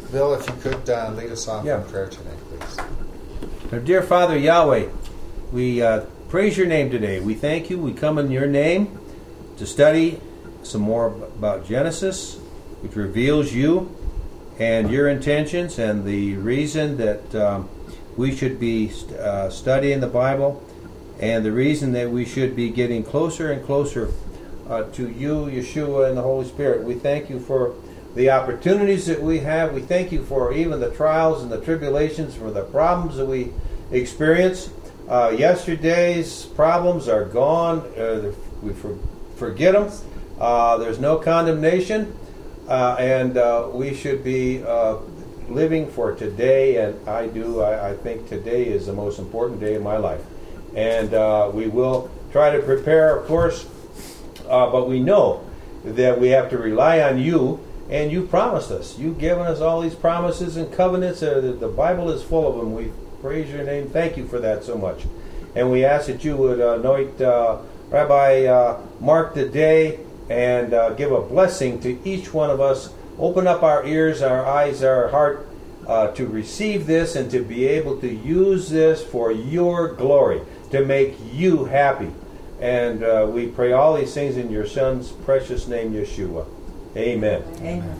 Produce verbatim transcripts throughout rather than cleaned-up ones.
Bill, if you could uh, lead us off Yeah. in prayer today, please. Our dear Father Yahweh, we uh, praise your name today. We thank you. We come in your name to study some more about Genesis, which reveals you and your intentions and the reason that um, we should be uh, studying the Bible and the reason that we should be getting closer and closer uh, to you, Yeshua, and the Holy Spirit. We thank you for the opportunities that we have. We thank you for even the trials and the tribulations, for the problems that we experience. Uh, yesterday's problems are gone. Uh, we for, forget them. Uh, there's no condemnation. Uh, and uh, we should be uh, living for today. And I do. I, I think today is the most important day of my life. And uh, we will try to prepare, of course. Uh, but we know that we have to rely on you. And you promised us. You've given us all these promises and covenants. Uh, the, the Bible is full of them. We praise your name. Thank you for that so much. And we ask that you would anoint uh, Rabbi uh, Mark today and uh, give a blessing to each one of us. Open up our ears, our eyes, our heart uh, to receive this and to be able to use this for your glory, to make you happy. And uh, we pray all these things in your Son's precious name, Yeshua. Amen. Amen.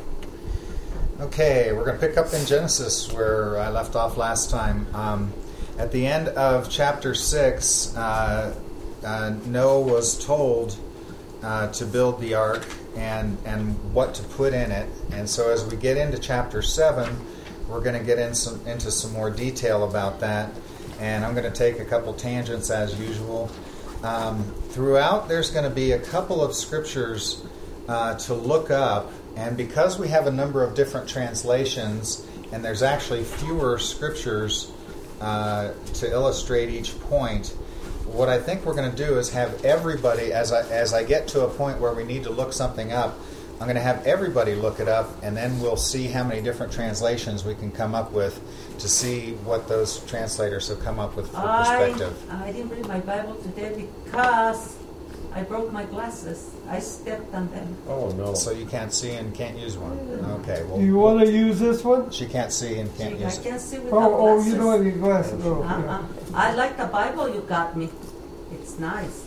Okay, we're going to pick up in Genesis where I left off last time. Um, at the end of chapter six, uh, uh, Noah was told uh, to build the ark and, and what to put in it. And so as we get into chapter seven, we're going to get in some, into some more detail about that. And I'm going to take a couple tangents as usual. Um, throughout, there's going to be a couple of scriptures uh, to look up. And because we have a number of different translations, and there's actually fewer scriptures uh, to illustrate each point, what I think we're going to do is have everybody, as I, as I get to a point where we need to look something up, I'm going to have everybody look it up, and then we'll see how many different translations we can come up with to see what those translators have come up with for perspective. I, I didn't read my Bible today because I broke my glasses. I stepped on them. Oh, no. So you can't see and can't use one. Okay, well, Do you want to use this one? she can't see and can't See, use I it. can't see without Oh, oh, glasses. you don't have your glasses. Oh, Uh-uh. yeah. I like the Bible you got me. It's nice.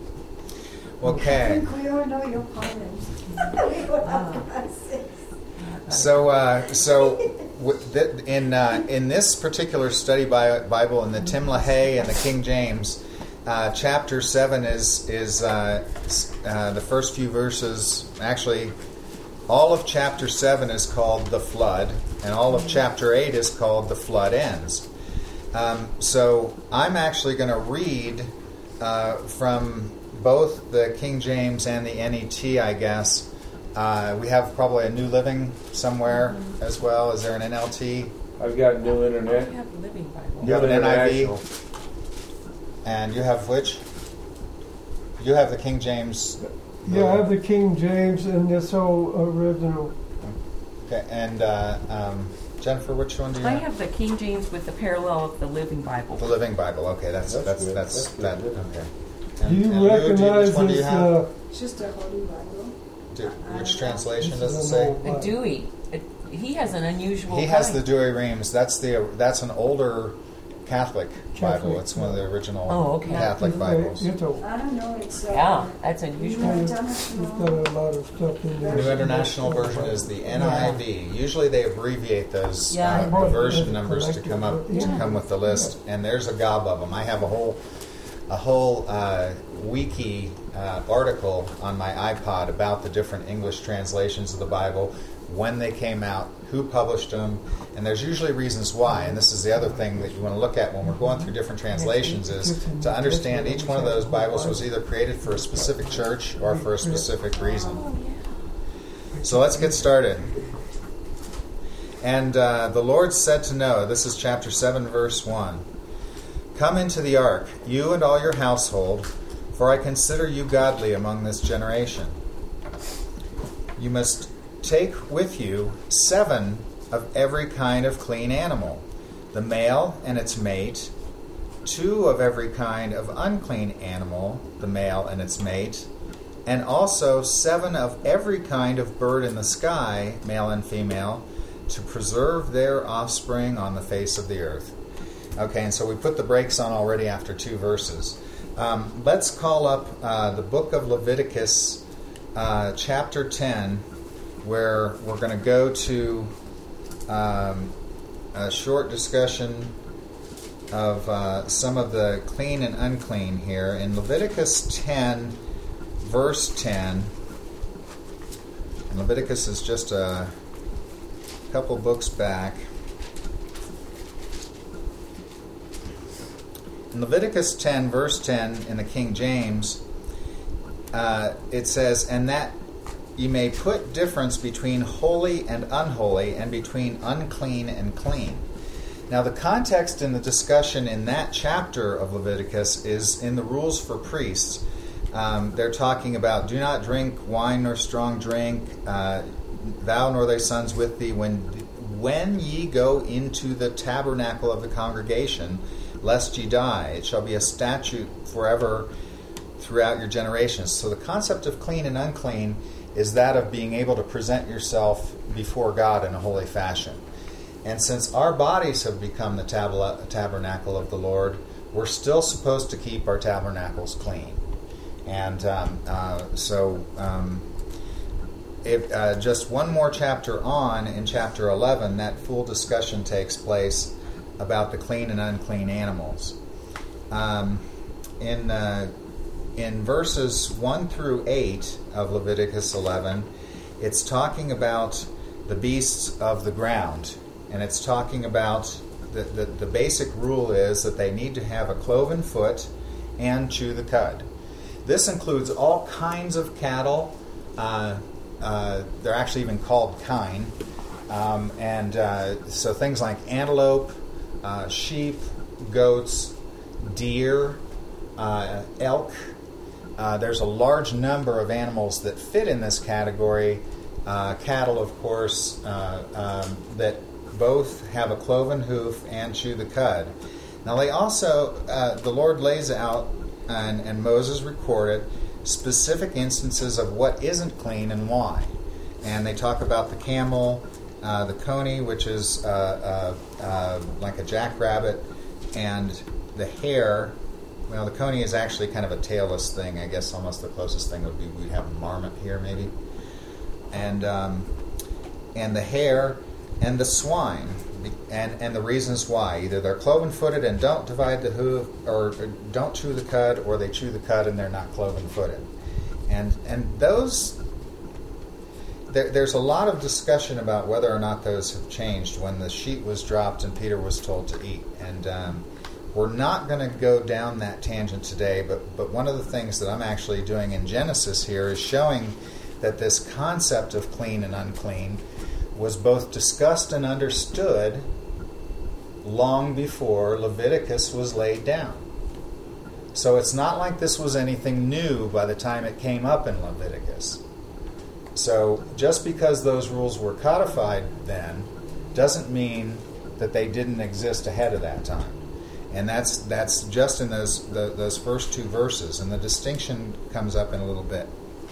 I Okay. think we all know your comments. We all have glasses. So, uh, so with th- in uh, in this particular study Bi- Bible, in the Tim LaHaye and the King James, uh, chapter seven is is uh, uh, the first few verses. Actually, all of chapter seven is called the flood, and all of chapter eight is called the flood ends. Um, so, I'm actually going to read uh, from both the King James and the N E T, I guess. Uh, we have probably a New Living somewhere as well. Is there an N L T? I've got New Internet. I have the Living Bible. You have an N I V? International. And you have which? You have the King James. Yeah, I have the King James and this whole original. Okay, and uh, um, Jennifer, which one do you I have? have the King James with the parallel of the Living Bible. The Living Bible. Okay, that's That's that's good. that's, That's that. good. Okay. Do And- you and Lou, do recognize which one do you this? have? Uh, It's just a holy Bible. Do- which translation this does it is say? an old A Bible. Dewey. It, he has an unusual He has the kind. Douay Rheims. That's the that's an older Catholic, Bible. Catholic, It's one of the original Oh, okay. Catholic It's- Bibles. It's a, I don't know. It's uh, Yeah, that's New unusual. it's International. got a lot of stuff in there. New International Version is the N I V. Usually they abbreviate those Yeah. uh, the version numbers to come up to Yeah. come with the list, and there's a gob of them. I have a whole a whole uh, wiki uh, article on my iPod about the different English translations of the Bible, when they came out, who published them, and there's usually reasons why. And this is the other thing that you want to look at when we're going through different translations, is to understand each one of those Bibles was either created for a specific church or for a specific reason. So let's get started. And uh, the Lord said to Noah, this is chapter seven, verse one, "Come into the ark, you and all your household, for I consider you godly among this generation. You must take with you seven of every kind of clean animal, the male and its mate, two of every kind of unclean animal, the male and its mate, and also seven of every kind of bird in the sky, male and female, to preserve their offspring on the face of the earth. Okay, and so we put the brakes on already after two verses. Um, let's call up uh, the book of Leviticus, uh, chapter ten, where we're going to go to um, a short discussion of uh, some of the clean and unclean here. In Leviticus ten, verse ten, and Leviticus is just a couple books back. In Leviticus ten, verse ten, in the King James, uh, it says, "And that ye may put difference between holy and unholy, and between unclean and clean." Now, the context in the discussion in that chapter of Leviticus is in the rules for priests. Um, they're talking about, "Do not drink wine nor strong drink, uh, thou nor thy sons with thee, when when ye go into the tabernacle of the congregation, lest ye die. It shall be a statute forever throughout your generations." So the concept of clean and unclean is that of being able to present yourself before God in a holy fashion. And since our bodies have become the tab- tabernacle of the Lord, we're still supposed to keep our tabernacles clean. And um, uh, so um, if, uh, just one more chapter on, in chapter eleven, that full discussion takes place about the clean and unclean animals. Um, in uh, in verses one through eight of Leviticus eleven, it's talking about the beasts of the ground. And it's talking about the, the, the basic rule is that they need to have a cloven foot and chew the cud. This includes all kinds of cattle. Uh, uh, they're actually even called kine. Um, and uh, so things like antelope, uh, sheep, goats, deer, uh, elk. Uh, there's a large number of animals that fit in this category. Uh, cattle, of course, uh, um, that both have a cloven hoof and chew the cud. Now they also, uh, the Lord lays out, and, and Moses recorded, specific instances of what isn't clean and why. And they talk about the camel, uh, the coney, which is uh, uh, uh, like a jackrabbit, and the hare. Well, the coney is actually kind of a tailless thing. I guess almost the closest thing would be we'd have a marmot here, maybe. And um, and the hare and the swine, and, and the reasons why. Either they're cloven-footed and don't divide the hoof, or, or don't chew the cud, or they chew the cud and they're not cloven-footed. And and those, there, there's a lot of discussion about whether or not those have changed when the sheet was dropped and Peter was told to eat. And um, we're not going to go down that tangent today, but, but one of the things that I'm actually doing in Genesis here is showing that this concept of clean and unclean was both discussed and understood long before Leviticus was laid down. So it's not like this was anything new by the time it came up in Leviticus. So just because those rules were codified then doesn't mean that they didn't exist ahead of that time. And that's that's just in those the, those first two verses, and the distinction comes up in a little bit.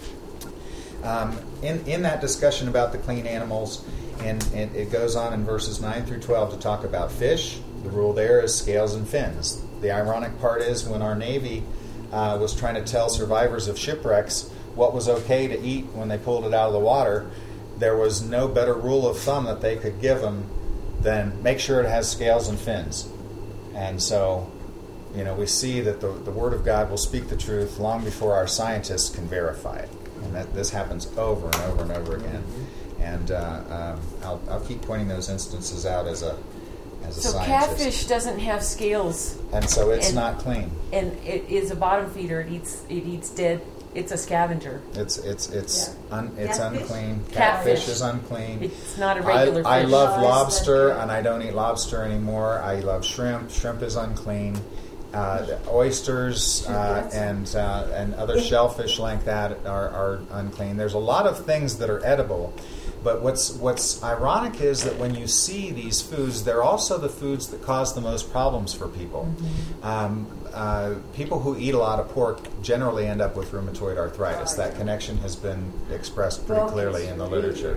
Um, in, in that discussion about the clean animals, and, and it goes on in verses nine through twelve to talk about fish. The rule there is scales and fins. The ironic part is when our Navy uh, was trying to tell survivors of shipwrecks what was okay to eat when they pulled it out of the water, there was no better rule of thumb that they could give them than make sure it has scales and fins. And so, you know, we see that the, the Word of God will speak the truth long before our scientists can verify it. And that this happens over and over and over again. And uh, um, I'll, I'll keep pointing those instances out as a as a so scientist. Catfish doesn't have scales, and so it's and, not clean. and it is a bottom feeder. It eats it eats dead. It's a scavenger. It's it's it's Yeah. un, it's Catfish? unclean. Catfish. Catfish is unclean. It's not a I, regular I fish. love Oh, lobster, that's and I don't eat lobster anymore. I love shrimp. Shrimp is unclean. Uh, the oysters uh, and uh, and other shellfish like that are, are unclean. There's a lot of things that are edible, but what's what's ironic is that when you see these foods, they're also the foods that cause the most problems for people. Mm-hmm. Um, uh, people who eat a lot of pork generally end up with rheumatoid arthritis. That connection has been expressed pretty clearly in the literature.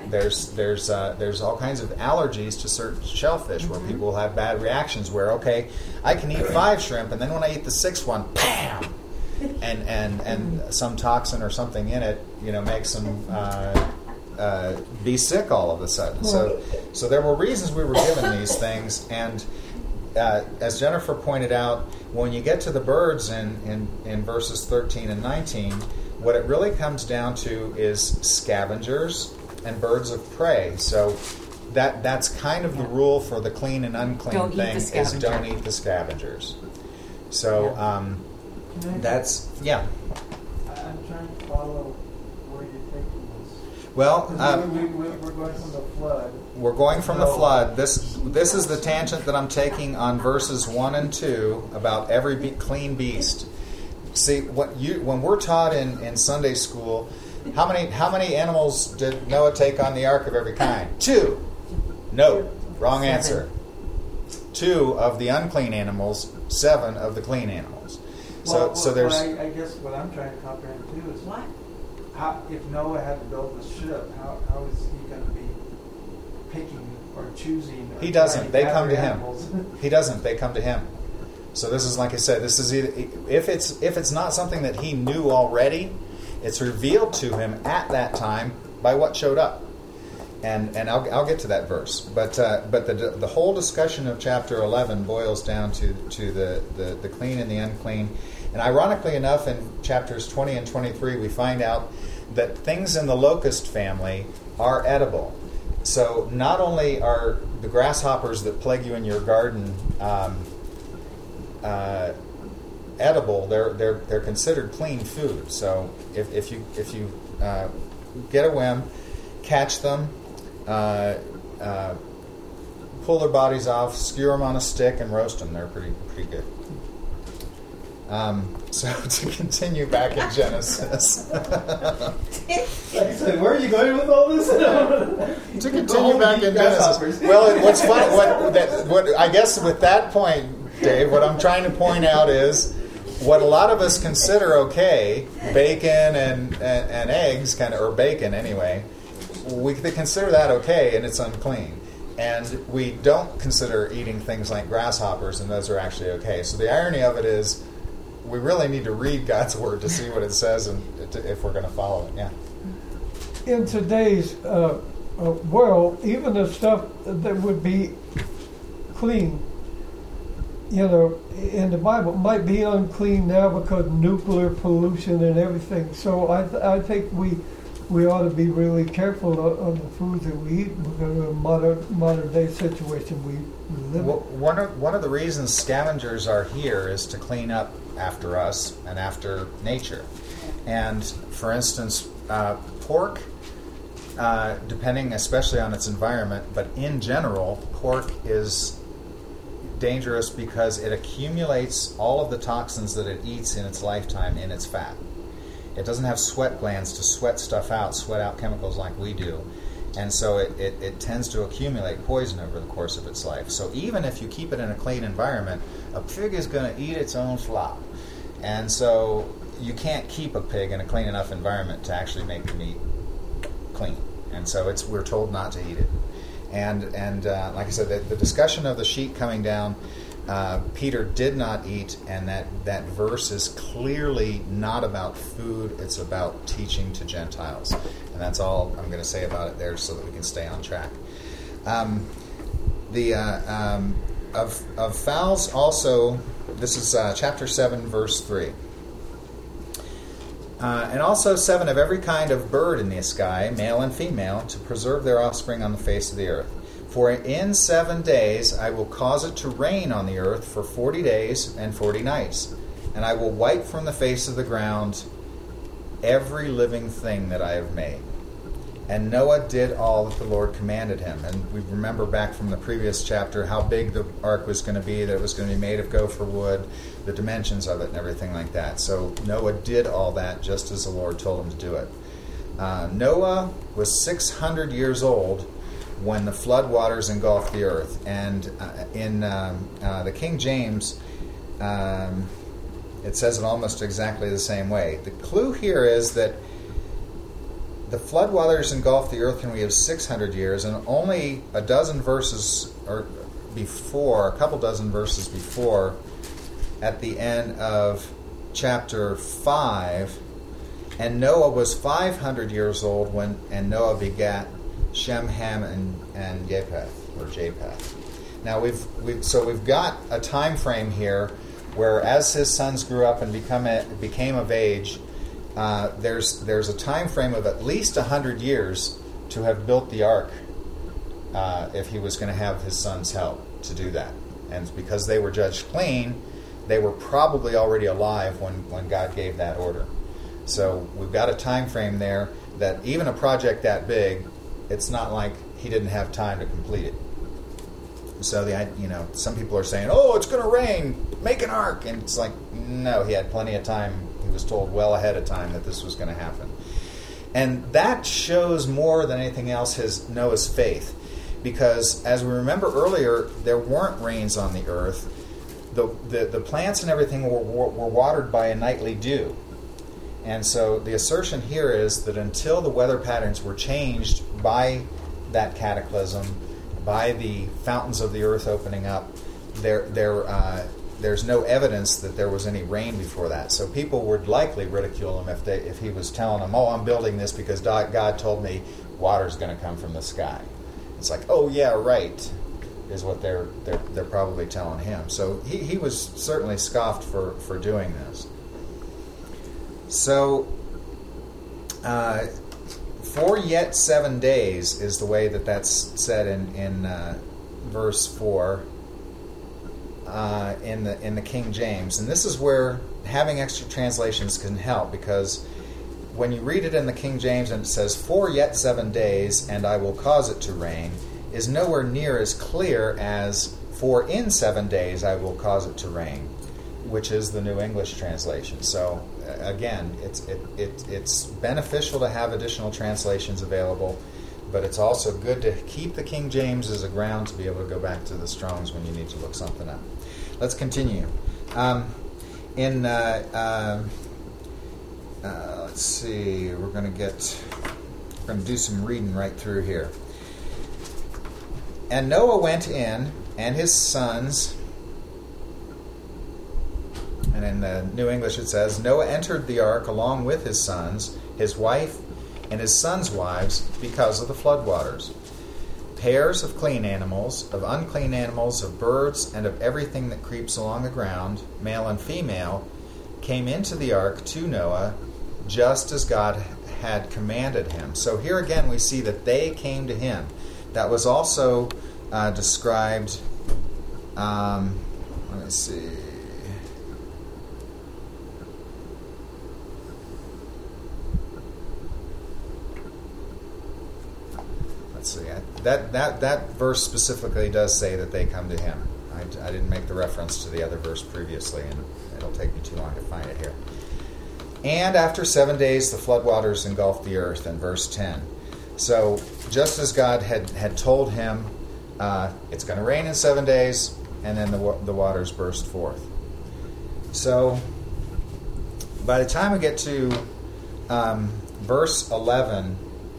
There's there's uh, there's all kinds of allergies to certain shellfish where people will have bad reactions. Where okay, I can eat five shrimp, and then when I eat the sixth one, bam, and and and some toxin or something in it, you know, makes them uh, uh, be sick all of a sudden. So so there were reasons we were given these things, and uh, as Jennifer pointed out, when you get to the birds in in, in verses thirteen and nineteen. What it really comes down to is scavengers and birds of prey. So that that's kind of the rule for the clean and unclean Don't eat the thing is scavenger. don't eat the scavengers. So um, that's yeah. I'm trying to follow where you're taking this. Well, 'Cause um, we, we, we're going from the flood. we're going from the flood. This this is the tangent that I'm taking on verses one and two about every be- clean beast. See, what you when we're taught in, in Sunday school, how many how many animals did Noah take on the ark of every kind? Two. No, wrong answer. Two of the unclean animals, seven of the clean animals. So Well, so well, there's I, I guess what I'm trying to comprehend too is What? how, if Noah had to build the ship, how, how is he going to be picking or choosing? Or He doesn't. trying They come gather to him. animals? He doesn't. They come to him. So this is like I said. This is either, if it's if it's not something that he knew already, it's revealed to him at that time by what showed up, and and I'll I'll get to that verse. But uh, but the the whole discussion of chapter eleven boils down to to the, the the clean and the unclean, and ironically enough, in chapters twenty and twenty-three, we find out that things in the locust family are edible. So not only are the grasshoppers that plague you in your garden um, uh, edible, they're they're they're considered clean food. So if, if you if you uh, get a whim, catch them, uh, uh, pull their bodies off, skewer them on a stick, and roast them. They're pretty pretty good. Um, so to continue back in Genesis. Like I said, where are you going with all this? To continue back in Genesis. Well, it- what's fun? What, that, what I guess with that point, Dave, what I'm trying to point out is what a lot of us consider okay, bacon and, and, and eggs, kind of, or bacon anyway. We consider that okay, and it's unclean. And we don't consider eating things like grasshoppers, and those are actually okay. So the irony of it is, we really need to read God's word to see what it says, and to, if we're going to follow it. Yeah. In today's uh, uh, world, even the stuff that would be clean, you know, in the Bible, might be unclean now because of nuclear pollution and everything. So I, th- I think we we ought to be really careful of, of the foods that we eat because of the modern modern day situation we, we live Well, in. one of one of the reasons scavengers are here is to clean up after us and after nature. And for instance, uh, pork, uh, depending especially on its environment, but in general, pork is dangerous because it accumulates all of the toxins that it eats in its lifetime in its fat. It doesn't have sweat glands to sweat stuff out, sweat out chemicals like we do. And so it, it, it tends to accumulate poison over the course of its life. So even if you keep it in a clean environment, a pig is going to eat its own slop. And so you can't keep a pig in a clean enough environment to actually make the meat clean. And so it's we're told not to eat it. And and uh, like I said, the, the discussion of the sheep coming down, uh, Peter did not eat, and that, that verse is clearly not about food, it's about teaching to Gentiles. And that's all I'm going to say about it there so that we can stay on track. Um, the uh, um, of, of fowls also, this is uh, chapter seven, verse three. Uh, and also seven of every kind of bird in the sky, male and female, to preserve their offspring on the face of the earth. For in seven days I will cause it to rain on the earth for forty days and forty nights. And I will wipe from the face of the ground every living thing that I have made. And Noah did all that the Lord commanded him. And we remember back from the previous chapter how big the ark was going to be, that it was going to be made of gopher wood, the dimensions of it and everything like that. So Noah did all that just as the Lord told him to do it. Uh, Noah was six hundred years old when the flood waters engulfed the earth. And uh, in um, uh, the King James, um, it says it almost exactly the same way. The clue here is that the floodwaters engulfed the earth when we have six hundred years, and only a dozen verses or before, a couple dozen verses before, at the end of chapter five, and Noah was five hundred years old when, and Noah begat Shem, Ham, and, and Japheth, or Japheth. Now we've, we've so we've got a time frame here where, as his sons grew up and become a, became of age, uh, there's there's a time frame of at least a hundred years to have built the ark, uh, if he was going to have his sons help to do that. And because they were judged clean, they were probably already alive when, when God gave that order. So we've got a time frame there that even a project that big, it's not like he didn't have time to complete it. So the you know some people are saying, "Oh, it's going to rain, make an ark," and it's like, no, he had plenty of time. He was told well ahead of time that this was going to happen, and that shows more than anything else his Noah's faith, because as we remember earlier, there weren't rains on the earth. The the, the plants and everything were, were were watered by a nightly dew, and so the assertion here is that until the weather patterns were changed by that cataclysm, by the fountains of the earth opening up, there, there, uh, there's no evidence that there was any rain before that. So people would likely ridicule him if they, if he was telling them, "Oh, I'm building this because God told me water's going to come from the sky." It's like, "Oh yeah, right," is what they're they're they're probably telling him. So he, he was certainly scoffed for for doing this. So. Uh, For yet seven days is the way that that's said in in uh, verse four uh, in the in the King James, and this is where having extra translations can help, because when you read it in the King James and it says "for yet seven days and I will cause it to rain," is nowhere near as clear as "for in seven days I will cause it to rain," which is the New English translation. So. Again, it's it, it it's beneficial to have additional translations available, but it's also good to keep the King James as a ground to be able to go back to the Strong's when you need to look something up. Let's continue. Um, in uh, uh, uh, let's see, we're going to get we're going to do some reading right through here. And Noah went in, and his sons. And in the New English it says, Noah entered the ark along with his sons, his wife, and his sons' wives because of the floodwaters. Pairs of clean animals, of unclean animals, of birds, and of everything that creeps along the ground, male and female, came into the ark to Noah, just as God had commanded him. So here again we see that they came to him. That was also uh, described, um, let me see... Let's see. I, that, that, that verse specifically does say that they come to him. I, I didn't make the reference to the other verse previously, and it'll take me too long to find it here. And after seven days, the floodwaters engulfed the earth, in verse ten. So, just as God had, had told him, uh, it's going to rain in seven days, and then the, the waters burst forth. So, by the time we get to um, verse eleven,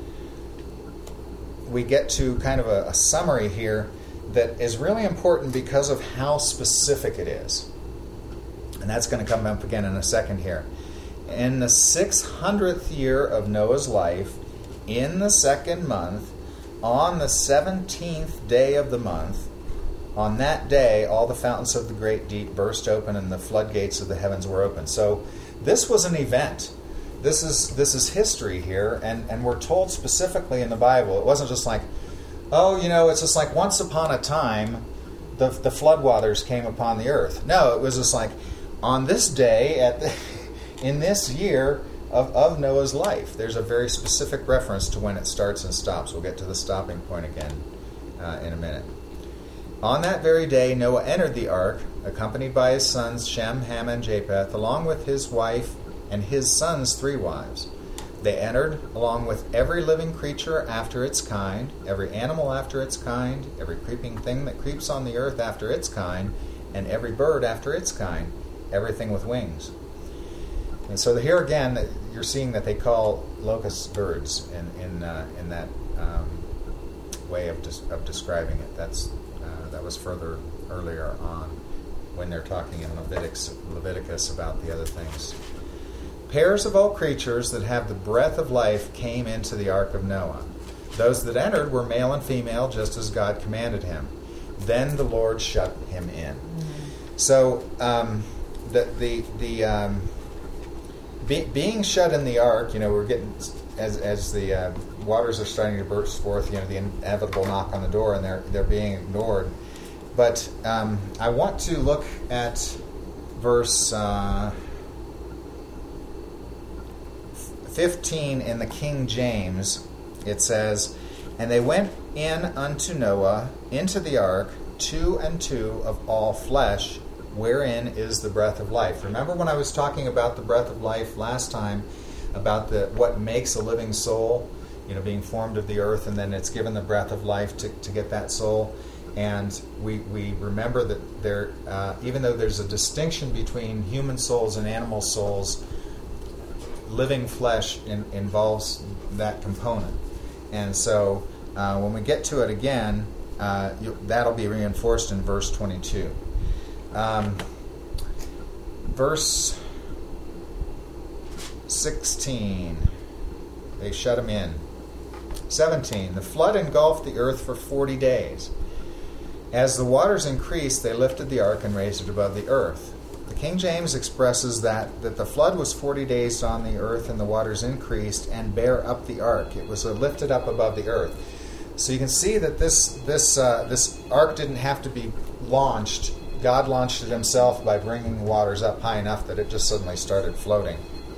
we get to kind of a, a summary here that is really important because of how specific it is. And that's going to come up again in a second here. In the six hundredth year of Noah's life, in the second month, on the seventeenth day of the month, on that day, all the fountains of the great deep burst open and the floodgates of the heavens were opened. So this was an event. This is this is history here, and, and we're told specifically in the Bible. It wasn't just like, oh, you know, it's just like once upon a time the the floodwaters came upon the earth. No, it was just like on this day at the, in this year of, of Noah's life. There's a very specific reference to when it starts and stops. We'll get to the stopping point again uh, in a minute. On that very day, Noah entered the ark, accompanied by his sons Shem, Ham, and Japheth, along with his wife and his sons' three wives. They entered along with every living creature after its kind, every animal after its kind, every creeping thing that creeps on the earth after its kind, and every bird after its kind, everything with wings. And so here again, you're seeing that they call locusts birds in in uh, in that um, way of des- of describing it. That's uh, that was further earlier on when they're talking in Leviticus, Leviticus about the other things. Pairs of all creatures that have the breath of life came into the ark of Noah. Those that entered were male and female, just as God commanded him. Then the Lord shut him in. Mm-hmm. So um, the the the um, be, being shut in the ark, you know, we're getting as as the uh, waters are starting to burst forth. You know, the inevitable knock on the door, and they're they're being ignored. But um, I want to look at verse uh, fifteen in the King James. It says, "And they went in unto Noah into the ark, two and two of all flesh, wherein is the breath of life." Remember when I was talking about the breath of life last time, about the what makes a living soul, you know, being formed of the earth, and then it's given the breath of life to, to get that soul. And we we remember that there, uh, even though there's a distinction between human souls and animal souls, living flesh in, involves that component. And so uh, when we get to it again, uh, you, that'll be reinforced in verse twenty-two. Um, verse sixteen, they shut him in. seventeen, the flood engulfed the earth for forty days. As the waters increased, they lifted the ark and raised it above the earth. The King James expresses that, that the flood was forty days on the earth, and the waters increased and bare up the ark. It was lifted up above the earth. So you can see that this this uh, this ark didn't have to be launched. God launched it himself by bringing the waters up high enough that it just suddenly started floating.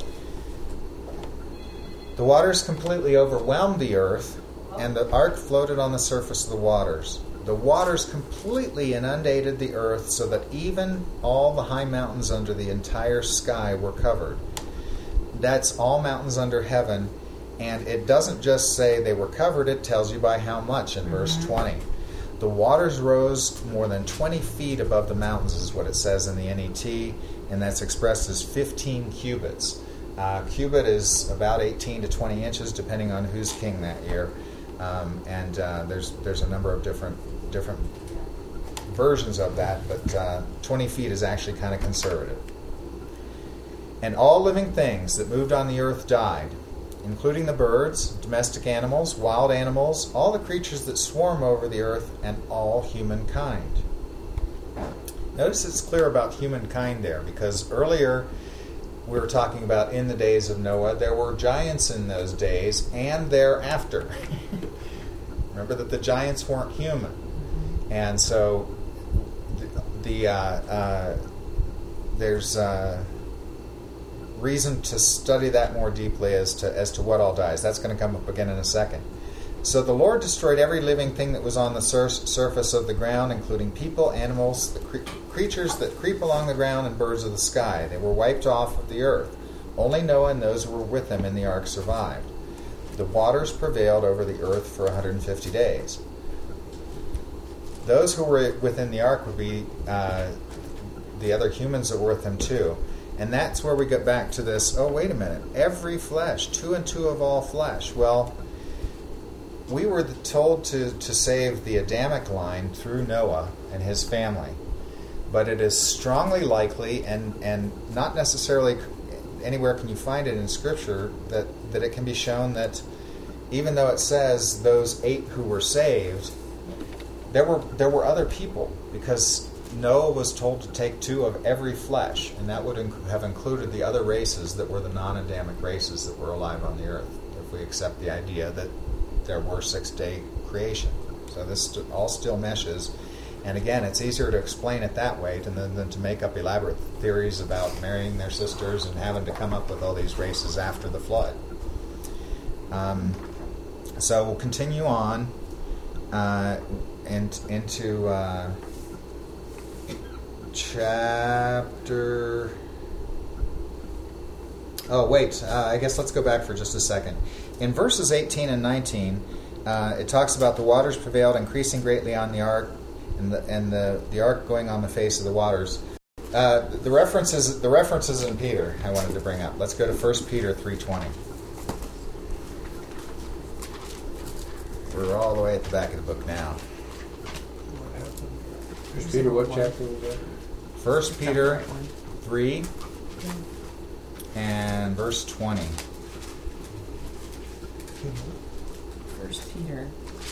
The waters completely overwhelmed the earth, and the ark floated on the surface of the waters. The waters completely inundated the earth so that even all the high mountains under the entire sky were covered. That's all mountains under heaven, and it doesn't just say they were covered, it tells you by how much in mm-hmm. verse twenty. The waters rose more than twenty feet above the mountains is what it says in the N E T, and that's expressed as fifteen cubits. Uh, cubit is about eighteen to twenty inches, depending on who's king that year. Um, and uh, there's there's a number of different different versions of that, but uh, twenty feet is actually kind of conservative. And all living things that moved on the earth died, including the birds, domestic animals, wild animals, all the creatures that swarm over the earth, and all humankind. Notice it's clear about humankind there, because earlier we were talking about in the days of Noah, there were giants in those days and thereafter. Remember that the giants weren't human. And so the, the uh, uh, there's uh, reason to study that more deeply as to as to what all dies. That's going to come up again in a second. So the Lord destroyed every living thing that was on the sur- surface of the ground, including people, animals, the cre- creatures that creep along the ground, and birds of the sky. They were wiped off of the earth. Only Noah and those who were with him in the ark survived. The waters prevailed over the earth for one hundred fifty days. Those who were within the ark would be uh, the other humans that were with them too. And that's where we get back to this, oh, wait a minute, every flesh, two and two of all flesh. Well, we were told to, to save the Adamic line through Noah and his family. But it is strongly likely, and, and not necessarily anywhere can you find it in Scripture, that, that it can be shown that even though it says those eight who were saved, there were there were other people, because Noah was told to take two of every flesh, and that would inc- have included the other races that were the non-Adamic races that were alive on the earth, if we accept the idea that there were six-day creation. So this st- all still meshes. And again, it's easier to explain it that way than, than to make up elaborate theories about marrying their sisters and having to come up with all these races after the flood. Um, so we'll continue on uh, and, into uh, chapter... Oh, wait. Uh, I guess let's go back for just a second. In verses eighteen and nineteen, uh, it talks about the waters prevailed, increasing greatly on the ark, and the and the, the ark going on the face of the waters. Uh, the references, the references in Peter, I wanted to bring up. Let's go to First Peter three twenty. We're all the way at the back of the book now. First Peter, what chapter was that? First Peter three and verse twenty. First Peter.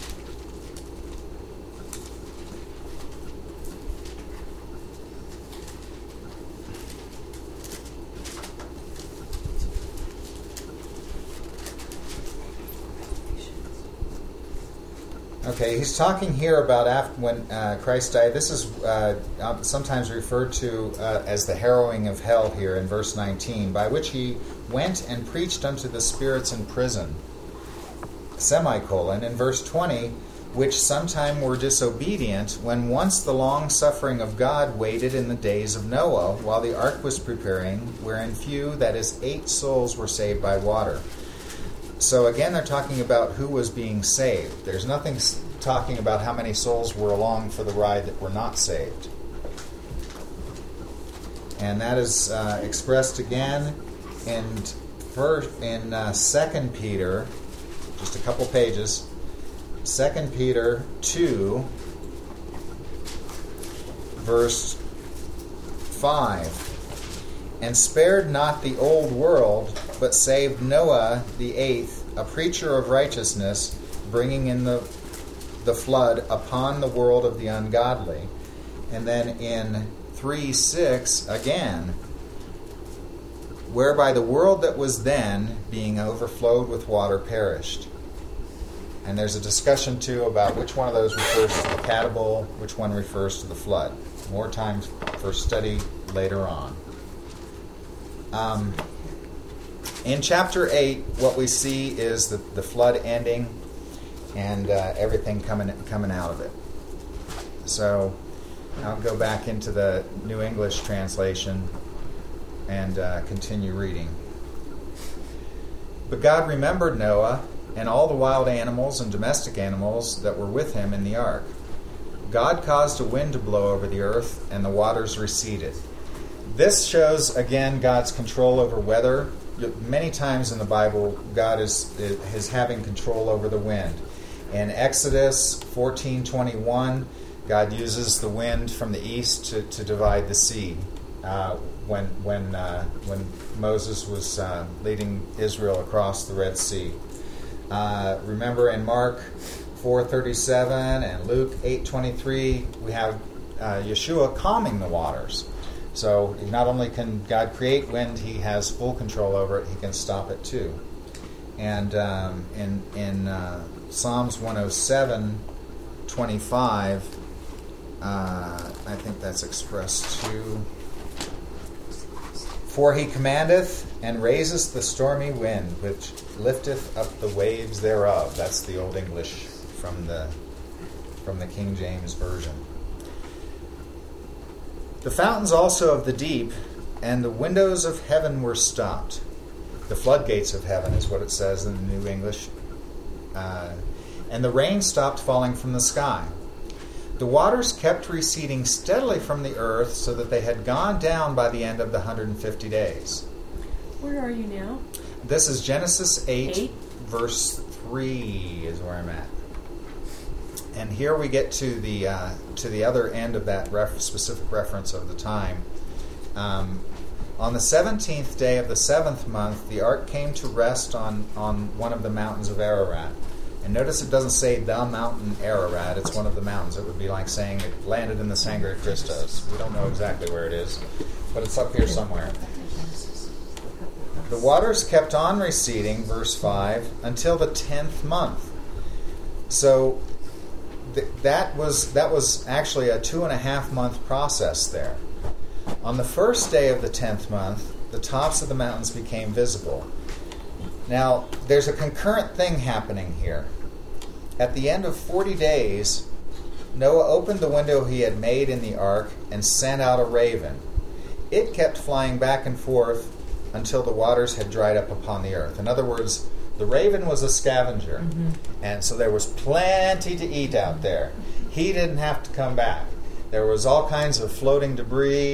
Okay, he's talking here about after, when uh, Christ died. This is uh, sometimes referred to uh, as the harrowing of hell here in verse nineteen, by which he went and preached unto the spirits in prison. Semicolon. In verse twenty, which sometime were disobedient, when once the long suffering of God waited in the days of Noah, while the ark was preparing, wherein few, that is, eight souls were saved by water. So again, they're talking about who was being saved. There's nothing talking about how many souls were along for the ride that were not saved. And that is uh, expressed again in first in uh, Second Peter, just a couple pages. Second Peter two, verse five. And spared not the old world, but saved Noah the eighth, a preacher of righteousness, bringing in the the flood upon the world of the ungodly. And then in three six again, whereby the world that was then, being overflowed with water, perished. And there's a discussion too about which one of those refers to the catable, which one refers to the flood. More time for study later on. Um, in chapter eight, what we see is the, the flood ending and uh, everything coming coming out of it. So I'll go back into the New English translation and uh, continue reading. But God remembered Noah and all the wild animals and domestic animals that were with him in the ark. God caused a wind to blow over the earth, and the waters receded. This shows, again, God's control over weather. Many times in the Bible, God is, is having control over the wind. In Exodus fourteen twenty-one, God uses the wind from the east to, to divide the sea. Uh, when when uh, when Moses was uh, leading Israel across the Red Sea. Uh, remember in Mark four thirty-seven and Luke eight twenty-three, we have uh, Yeshua calming the waters. So not only can God create wind, he has full control over it, he can stop it too. And um, in, in uh, Psalms one oh seven twenty-five, uh, I think that's expressed too. For he commandeth and raiseth the stormy wind, which lifteth up the waves thereof. That's the Old English from the from the King James Version. The fountains also of the deep and the windows of heaven were stopped. The floodgates of heaven is what it says in the New English. Uh, and the rain stopped falling from the sky. The waters kept receding steadily from the earth, so that they had gone down by the end of the one hundred fifty days. Where are you now? This is Genesis eight, Eight? verse three is where I'm at. And here we get to the uh, to the other end of that ref- specific reference of the time. Um, on the seventeenth day of the seventh month, the ark came to rest on, on one of the mountains of Ararat. And notice it doesn't say the mountain Ararat, it's one of the mountains. It would be like saying it landed in the Sangre de Cristos. We don't know exactly where it is, but it's up here somewhere. The waters kept on receding, verse five, until the tenth month. So th- that was that was actually a two and a half month process there. On the first day of the tenth month, the tops of the mountains became visible. Now, there's a concurrent thing happening here. At the end of forty days, Noah opened the window he had made in the ark and sent out a raven. It kept flying back and forth until the waters had dried up upon the earth. In other words, the raven was a scavenger, mm-hmm. and so there was plenty to eat out there. He didn't have to come back. There was all kinds of floating debris,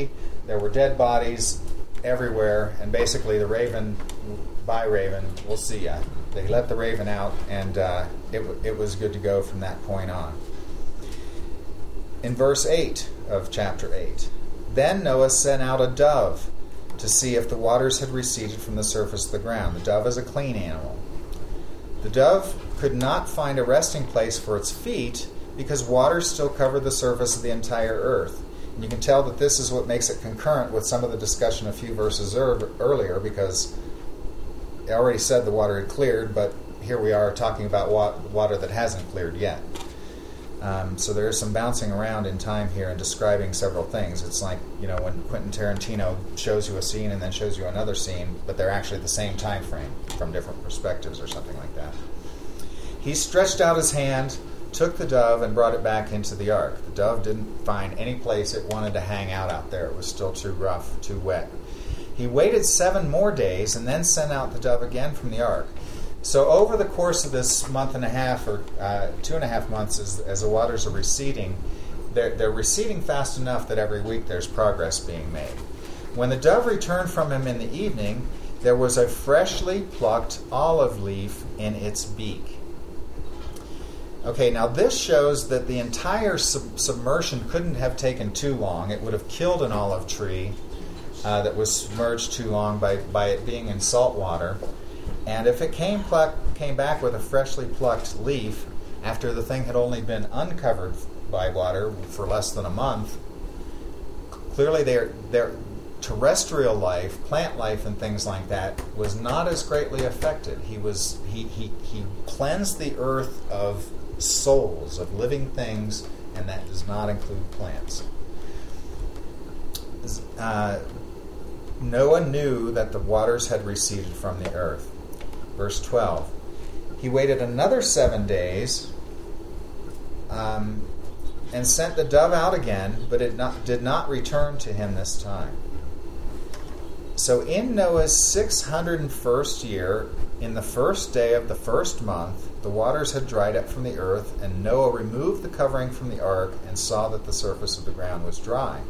There were dead bodies everywhere, and basically the raven, by raven, we'll see ya. They let the raven out, and uh, it, it was good to go from that point on. In verse eight of chapter eight, then Noah sent out a dove to see if the waters had receded from the surface of the ground. The dove is a clean animal. The dove could not find a resting place for its feet because waters still covered the surface of the entire earth. And you can tell that this is what makes it concurrent with some of the discussion a few verses er- earlier, because I already said the water had cleared, but here we are talking about wa- water that hasn't cleared yet. Um, so there is some bouncing around in time here and describing several things. It's like, you know, when Quentin Tarantino shows you a scene and then shows you another scene, but they're actually the same time frame from different perspectives or something like that. He stretched out his hand, took the dove, and brought it back into the ark. The dove didn't find any place it wanted to hang out out there. It was still too rough, too wet. He waited seven more days and then sent out the dove again from the ark. So over the course of this month and a half, or uh, two and a half months, as, as the waters are receding, they're, they're receding fast enough that every week there's progress being made. When the dove returned from him in the evening, there was a freshly plucked olive leaf in its beak. Okay, now this shows that the entire sub- submersion couldn't have taken too long. It would have killed an olive tree uh, that was submerged too long by, by it being in salt water. And if it came pluck, came back with a freshly plucked leaf after the thing had only been uncovered by water for less than a month, clearly their their terrestrial life, plant life, and things like that was not as greatly affected. He was he he, he cleansed the earth of souls, of living things, and that does not include plants. Uh, Noah knew that the waters had receded from the earth. Verse twelve. He waited another seven days um, and sent the dove out again, but it not, did not return to him this time. So in Noah's six hundred first year, in the first day of the first month, the waters had dried up from the earth, and Noah removed the covering from the ark and saw that the surface of the ground was dry.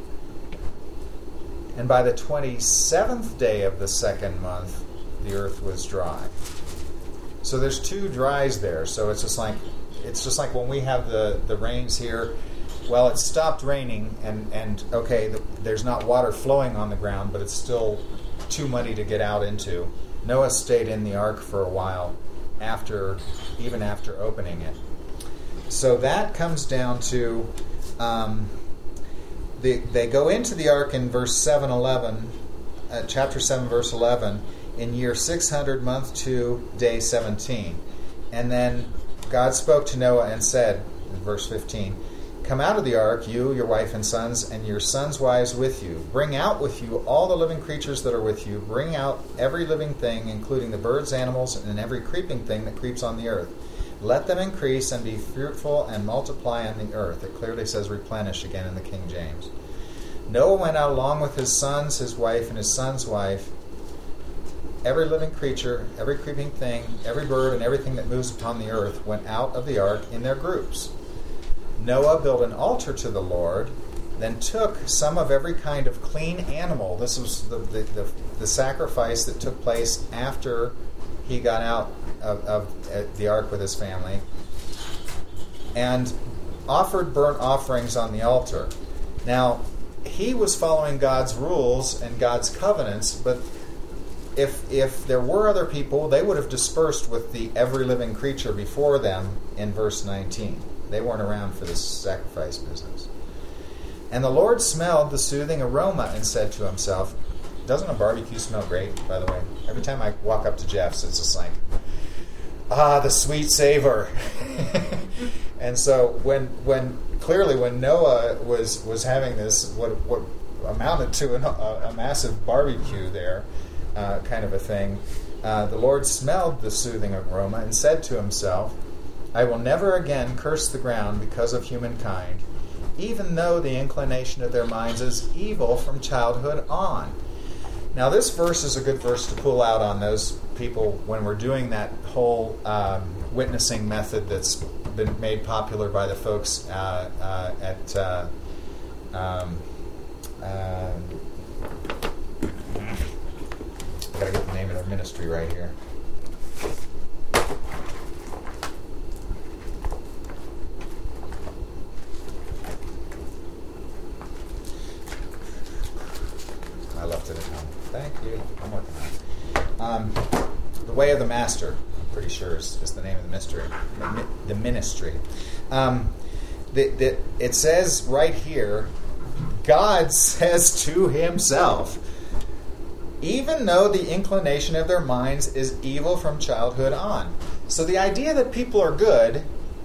And by the twenty-seventh day of the second month, the earth was dry. So there's two dries there. So it's just like it's just like when we have the, the rains here. Well, it stopped raining, and, and okay, the, there's not water flowing on the ground, but it's still too muddy to get out into. Noah stayed in the ark for a while, after even after opening it. So that comes down to um, the, they go into the ark in verse seven eleven, uh, chapter seven, verse eleven. In year six hundred, month two, day seventeen. And then God spoke to Noah and said, in verse fifteen, come out of the ark, you, your wife and sons, and your sons' wives with you. Bring out with you all the living creatures that are with you. Bring out every living thing, including the birds, animals, and every creeping thing that creeps on the earth. Let them increase and be fruitful and multiply on the earth. It clearly says replenish again in the King James. Noah went out along with his sons, his wife, and his son's wife. Every living creature, every creeping thing, every bird, and everything that moves upon the earth went out of the ark in their groups. Noah built an altar to the Lord, then took some of every kind of clean animal. This was the, the, the, the sacrifice that took place after he got out of, of the ark with his family, and offered burnt offerings on the altar. Now, he was following God's rules and God's covenants, but If if there were other people, they would have dispersed with the every living creature before them in verse nineteen. They weren't around for this sacrifice business. And the Lord smelled the soothing aroma and said to himself, doesn't a barbecue smell great, by the way? Every time I walk up to Jeff's, it's just like, ah, the sweet savor. And so when when clearly when Noah was, was having this, what, what amounted to an, a, a massive barbecue there, Uh, kind of a thing, uh, the Lord smelled the soothing aroma and said to himself, I will never again curse the ground because of humankind, even though the inclination of their minds is evil from childhood on. Now this verse is a good verse to pull out on those people when we're doing that whole um, witnessing method that's been made popular by the folks uh, uh, at uh, um, uh, mystery right here. I left it at home. Thank you. I'm working on it. Um, the Way of the Master, I'm pretty sure is, is the name of the mystery, the ministry. Um, the, the, it says right here, God says to himself, even though the inclination of their minds is evil from childhood on. So the idea that people are good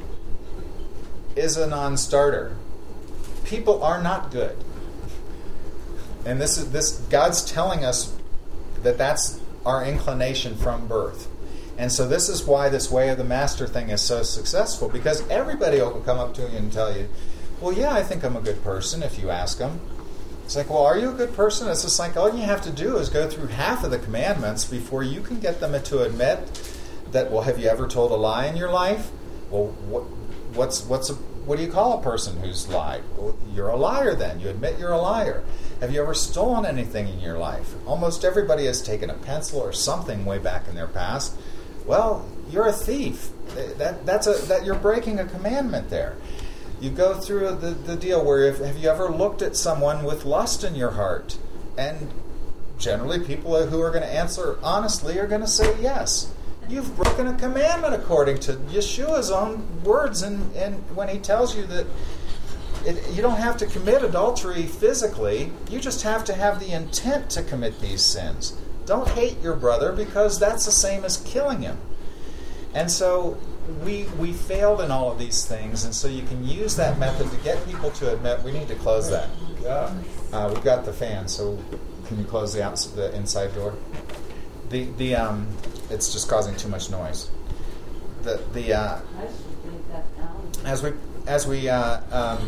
is a non-starter. People are not good. And this is this God's telling us that that's our inclination from birth. And so this is why this Way of the Master thing is so successful, because everybody will come up to you and tell you, well, yeah, I think I'm a good person, if you ask them. It's like, well, are you a good person? It's just like, all you have to do is go through half of the commandments before you can get them to admit that, well, have you ever told a lie in your life? Well, what, what's what's a, what do you call a person who's lied? Well, you're a liar then. You admit you're a liar. Have you ever stolen anything in your life? Almost everybody has taken a pencil or something way back in their past. Well, you're a thief. That that's a that you're breaking a commandment there. You go through the, the deal where if, have you ever looked at someone with lust in your heart? And generally people who are going to answer honestly are going to say yes. You've broken a commandment according to Yeshua's own words, and, and when he tells you that it, you don't have to commit adultery physically, you just have to have the intent to commit these sins. Don't hate your brother, because that's the same as killing him. And so we we failed in all of these things, and so you can use that method to get people to admit. We need to close that. Uh, we've got the fan, so can you close the outside, the inside door? The the um, it's just causing too much noise. The the uh, I should leave that down. as we as we uh, um,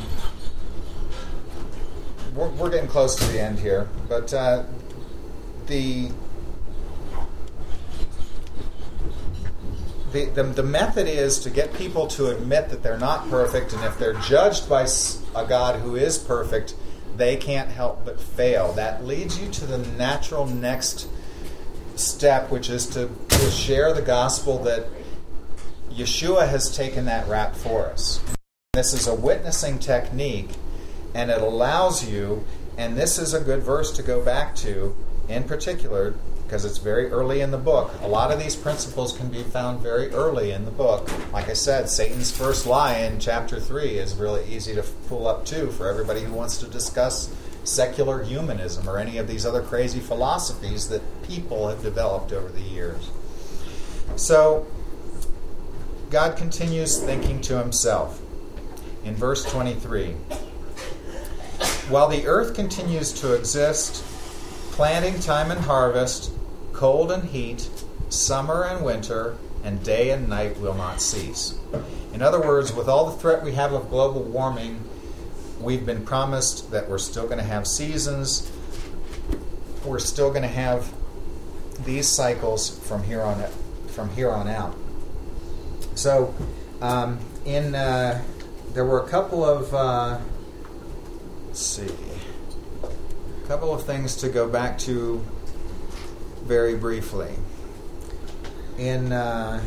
we're, we're getting close to the end here, but uh, the. The, the, the method is to get people to admit that they're not perfect, and if they're judged by a God who is perfect, they can't help but fail. That leads you to the natural next step, which is to, to share the gospel that Yeshua has taken that rap for us. This is a witnessing technique, and it allows you, and this is a good verse to go back to in particular, because it's very early in the book. A lot of these principles can be found very early in the book. Like I said, Satan's first lie in chapter three is really easy to pull up too for everybody who wants to discuss secular humanism or any of these other crazy philosophies that people have developed over the years. So, God continues thinking to himself. In verse twenty-three, while the earth continues to exist, planting time and harvest, cold and heat, summer and winter, and day and night will not cease. In other words, with all the threat we have of global warming, we've been promised that we're still going to have seasons. We're still going to have these cycles from here on from here on out. So, um, in uh, there were a couple of uh, let's see. A couple of things to go back to very briefly. In uh,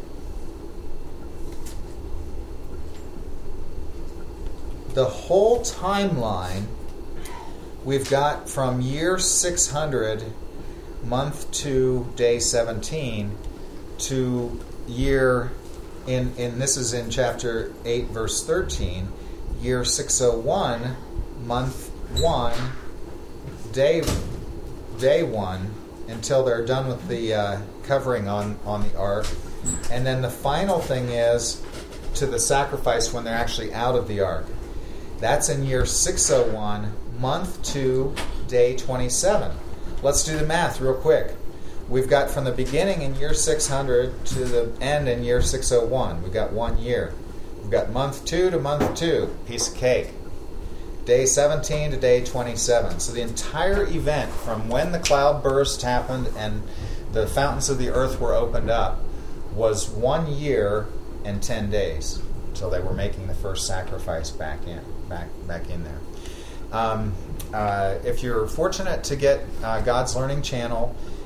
the whole timeline, we've got from year six hundred, month two, day seventeen, to year, in, in this is in chapter eight, verse thirteen, year six oh one, month one, day day one, until they're done with the uh, covering on, on the ark. And then the final thing is to the sacrifice when they're actually out of the ark. That's in year six oh one, month two, day twenty-seven. Let's do the math real quick. We've got from the beginning in year six hundred to the end in year six oh one. We've got one year. We've got month two to month two, piece of cake. Day seventeen to day twenty-seven. So the entire event from when the cloud burst happened and the fountains of the earth were opened up was one year and ten days until they were making the first sacrifice back in, back back in there. Um, uh, if you're fortunate to get uh, God's Learning Channel,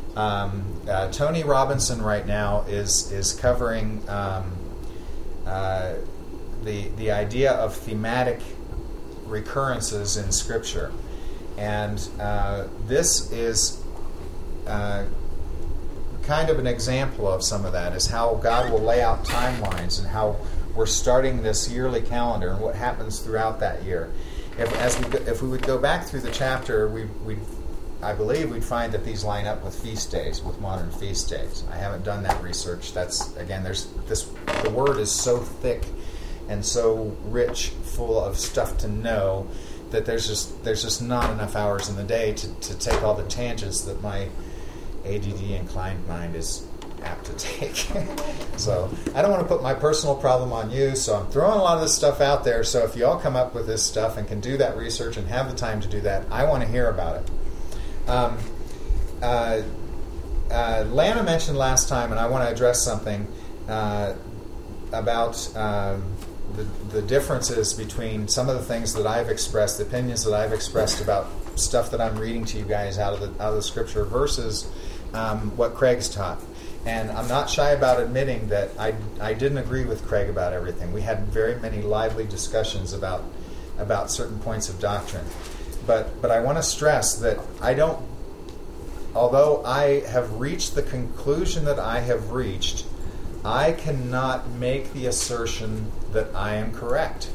Um, uh, Tony Robinson right now is is covering um, uh, the the idea of thematic recurrences in Scripture, and uh, this is uh, kind of an example of some of that. Is how God will lay out timelines and how we're starting this yearly calendar and what happens throughout that year. If as we go, if we would go back through the chapter, we we I believe we'd find that these line up with feast days, with modern feast days. I haven't done that research. That's again, there's this. The Word is so thick and so rich, full of stuff to know, that there's just there's just not enough hours in the day to, to take all the tangents that my A D D inclined mind is apt to take. So I don't want to put my personal problem on you, so I'm throwing a lot of this stuff out there. So if you all come up with this stuff and can do that research and have the time to do that, I want to hear about it. Um, uh, uh, Lana mentioned last time, and I want to address something uh, about um, the, the differences between some of the things that I've expressed, the opinions that I've expressed about stuff that I'm reading to you guys out of the out of the Scripture versus um, what Craig's taught. And I'm not shy about admitting that I, I didn't agree with Craig about everything. We had very many lively discussions about about certain points of doctrine. But but I want to stress that I don't, although I have reached the conclusion that I have reached, I cannot make the assertion that I am correct.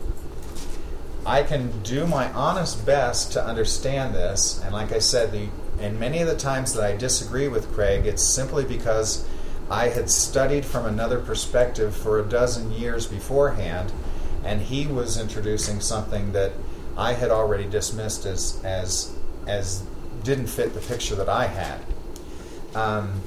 I can do my honest best to understand this, and like I said, the and many of the times that I disagree with Craig, it's simply because I had studied from another perspective for a dozen years beforehand, and he was introducing something that I had already dismissed as as as didn't fit the picture that I had. Um,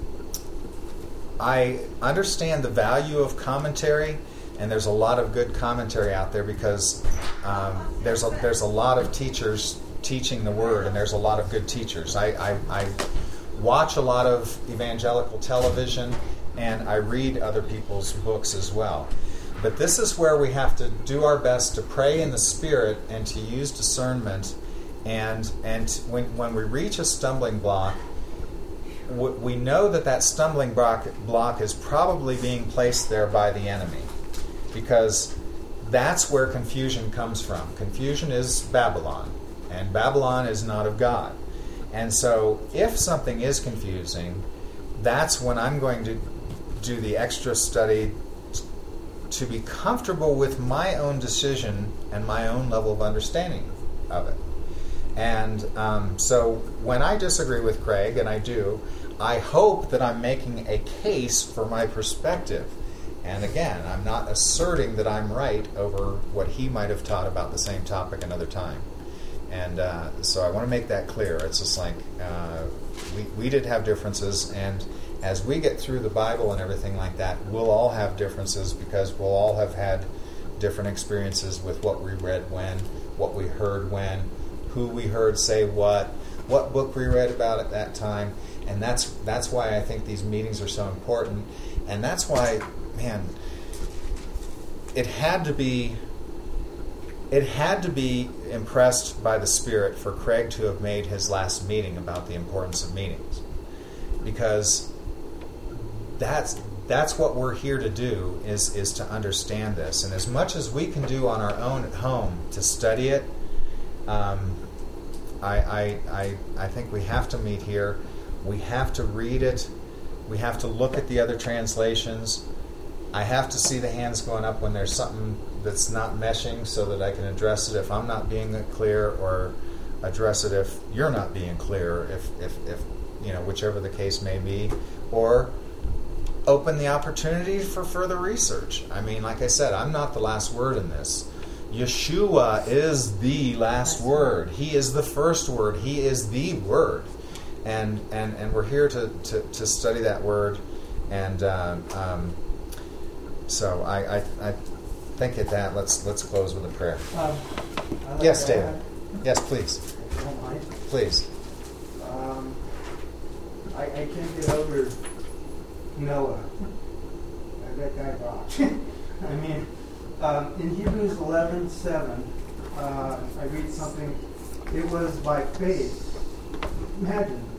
I understand the value of commentary, and there's a lot of good commentary out there because um, there's a there's a lot of teachers teaching the Word, and there's a lot of good teachers. I, I, I watch a lot of evangelical television, and I read other people's books as well. But this is where we have to do our best to pray in the Spirit and to use discernment. And and when when we reach a stumbling block, w- we know that that stumbling block, block is probably being placed there by the enemy, because that's where confusion comes from. Confusion is Babylon, and Babylon is not of God. And so if something is confusing, that's when I'm going to do the extra study to be comfortable with my own decision and my own level of understanding of it. And um, so when I disagree with Craig, and I do, I hope that I'm making a case for my perspective. And again, I'm not asserting that I'm right over what he might have taught about the same topic another time. And uh, so I want to make that clear. It's just like uh, we, we did have differences, and as we get through the Bible and everything like that, we'll all have differences because we'll all have had different experiences with what we read when, what we heard when, who we heard say what, what book we read about at that time. And that's that's why I think these meetings are so important. And that's why, man, it had to be it had to be impressed by the Spirit for Craig to have made his last meeting about the importance of meetings. Because that's that's what we're here to do, is is to understand this. And as much as we can do on our own at home to study it, um, I, I I I think we have to meet here. We have to read it. We have to look at the other translations. I have to see the hands going up when there's something that's not meshing, so that I can address it if I'm not being clear, or address it if you're not being clear, if if, if you know, whichever the case may be, or open the opportunity for further research. I mean, like I said, I'm not the last word in this. Yeshua is the last word. He is the first word. He is the word. And and, and we're here to, to, to study that word. And um, um, so I, I I think at that, let's let's close with a prayer. Um, I like Yes, that. David. Yes, please. If you don't mind. Please. Um, I, I can't get over Noah. That guy rocked. I mean, um, in Hebrews eleven seven, uh, I read something. It was by faith. Imagine,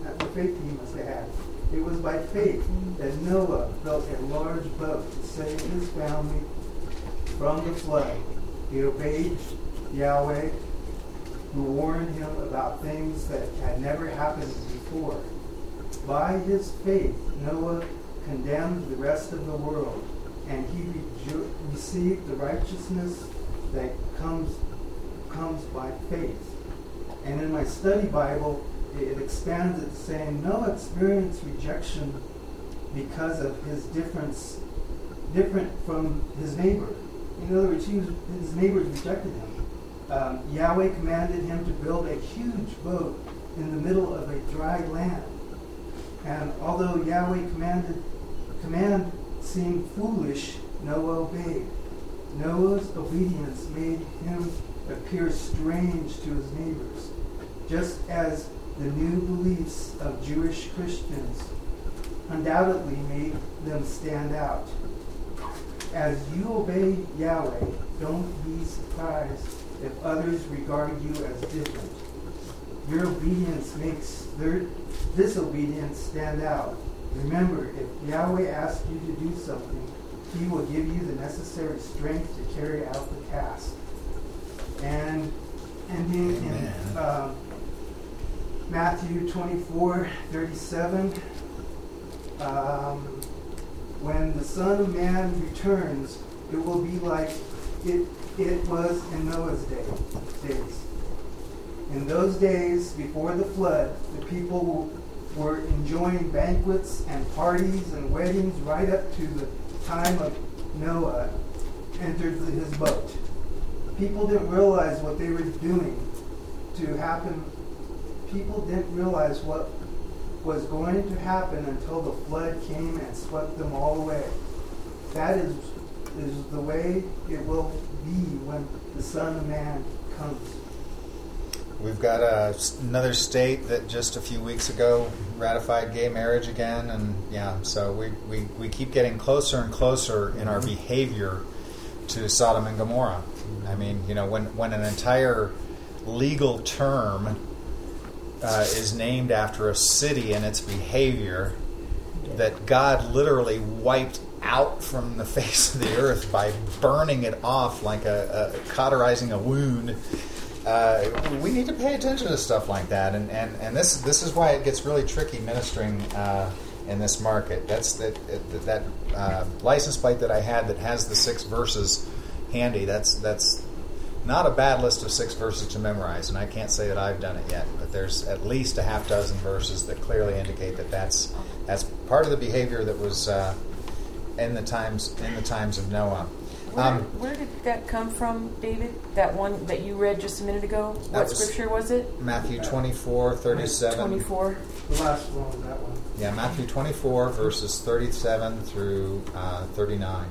the faith he must have had. It was by faith that Noah built a large boat to save his family from the flood. He obeyed Yahweh, who warned him about things that had never happened before. By his faith, Noah condemned the rest of the world, and he reju- received the righteousness that comes comes by faith. And in my study Bible, it expands it saying Noah experienced rejection because of his difference, different from his neighbor. In other words, he was, his neighbors rejected him. Um, Yahweh commanded him to build a huge boat in the middle of a dry land. And although Yahweh commanded, command seemed foolish, Noah obeyed. Noah's obedience made him appear strange to his neighbors, just as the new beliefs of Jewish Christians undoubtedly made them stand out. As you obey Yahweh, don't be surprised if others regard you as different. Your obedience makes their disobedience stand out. Remember, if Yahweh asks you to do something, he will give you the necessary strength to carry out the task. And ending in uh, Matthew twenty-four thirty-seven, um, when the Son of Man returns, it will be like it, it was in Noah's day, days. In those days before the flood, the people were enjoying banquets and parties and weddings right up to the time of Noah entered his boat. People didn't realize what they were doing to happen. People didn't realize what was going to happen until the flood came and swept them all away. That is, is the way it will be when the Son of Man comes. We've got a, another state that just a few weeks ago ratified gay marriage again, and yeah, so we, we, we keep getting closer and closer in our behavior to Sodom and Gomorrah. I mean, you know, when, when an entire legal term uh, is named after a city and its behavior that God literally wiped out from the face of the earth by burning it off like a, a cauterizing a wound, uh, we need to pay attention to stuff like that. And, and, and this this is why it gets really tricky ministering uh, in this market. That's that that uh, license plate that I had that has the six verses handy. That's that's not a bad list of six verses to memorize, and I can't say that I've done it yet. But there's at least a half dozen verses that clearly indicate that that's that's part of the behavior that was uh, in the times in the times of Noah. Where, Um, where did that come from, David? That one that you read just a minute ago? What was scripture was it? Matthew twenty-four thirty-seven. twenty-four. The last one was that one. Yeah, Matthew twenty-four, verses thirty-seven through uh, thirty-nine.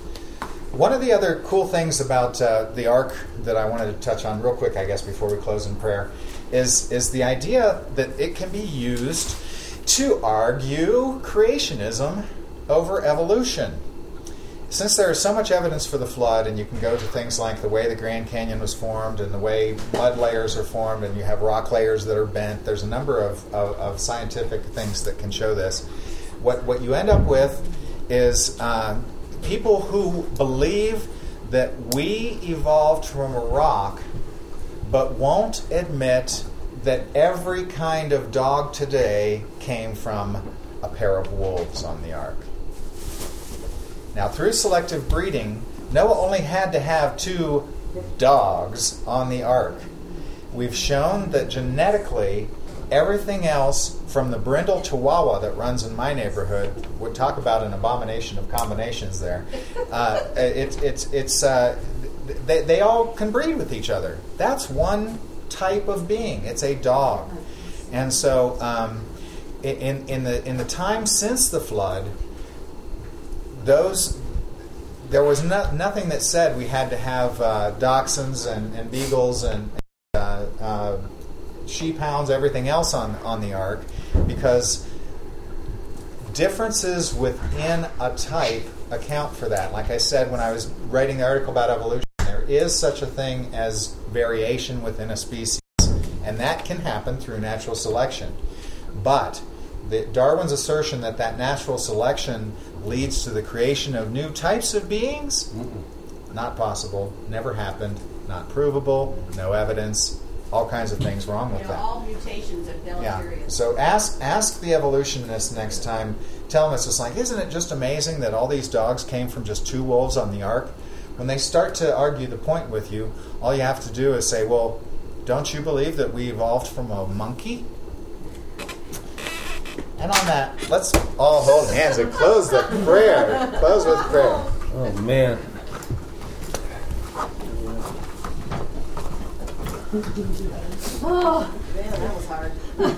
One of the other cool things about uh, the ark that I wanted to touch on real quick, I guess, before we close in prayer, is, is the idea that it can be used to argue creationism over evolution. Since there is so much evidence for the flood, and you can go to things like the way the Grand Canyon was formed and the way mud layers are formed, and you have rock layers that are bent, there's a number of, of, of scientific things that can show this. What, what you end up with is uh, people who believe that we evolved from a rock, but won't admit that every kind of dog today came from a pair of wolves on the ark. Now, through selective breeding, Noah only had to have two dogs on the ark. We've shown that genetically, everything else from the brindle chihuahua that runs in my neighborhood, would talk about an abomination of combinations there. Uh, it's it's it's uh, they they all can breed with each other. That's one type of being. It's a dog, and so um, in in the in the time since the flood, those there was no, nothing that said we had to have uh, dachshunds and, and beagles and uh, uh, sheep hounds, everything else on, on the ark, because differences within a type account for that. Like I said when I was writing the article about evolution, there is such a thing as variation within a species, and that can happen through natural selection. But the, Darwin's assertion that that natural selection leads to the creation of new types of beings, Mm-mm. not possible, never happened, not provable, no evidence, all kinds of things wrong with You know, that. all mutations are Yeah. deleterious. So ask ask the evolutionists next time. Tell them it's just like, isn't it just amazing that all these dogs came from just two wolves on the ark? When they start to argue the point with you, all you have to do is say, well, don't you believe that we evolved from a monkey? And on that, let's all hold hands and close the prayer. Close with prayer. Oh, man. Oh, man, that was hard.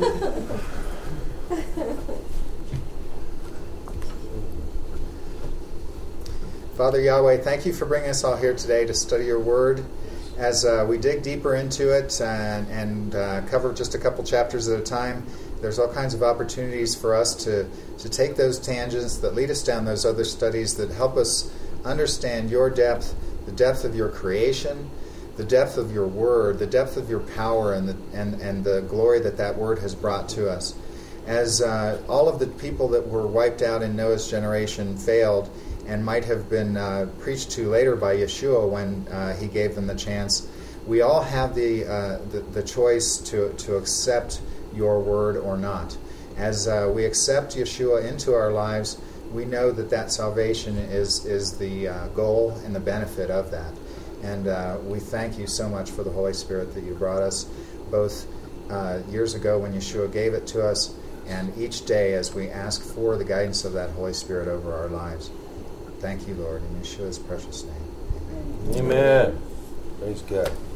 Father Yahweh, thank you for bringing us all here today to study your word. As uh, we dig deeper into it and, and uh, cover just a couple chapters at a time, there's all kinds of opportunities for us to, to take those tangents that lead us down those other studies that help us understand your depth, the depth of your creation, the depth of your word, the depth of your power, and the, and, and the glory that that word has brought to us. As uh, all of the people that were wiped out in Noah's generation failed and might have been uh, preached to later by Yeshua when uh, he gave them the chance, we all have the, uh, the, the choice to, to accept your word or not. As uh, we accept Yeshua into our lives, we know that that salvation is, is the uh, goal and the benefit of that. And uh, we thank you so much for the Holy Spirit that you brought us, both uh, years ago when Yeshua gave it to us, and each day as we ask for the guidance of that Holy Spirit over our lives. Thank you, Lord, in Yeshua's precious name. Amen. Amen. Praise God.